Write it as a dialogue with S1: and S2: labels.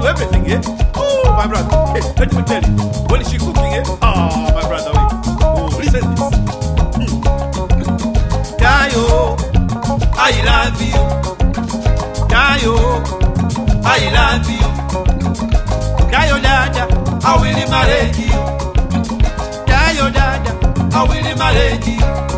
S1: do everything, eh? Oh, my brother. Hey, let me tell you. When is she cooking, eh? Oh, my brother. Oh, listen this. Dayo, I love you. Dayo, I love you. Dayo, dada, I will marry you. Dayo, dada, I will marry you.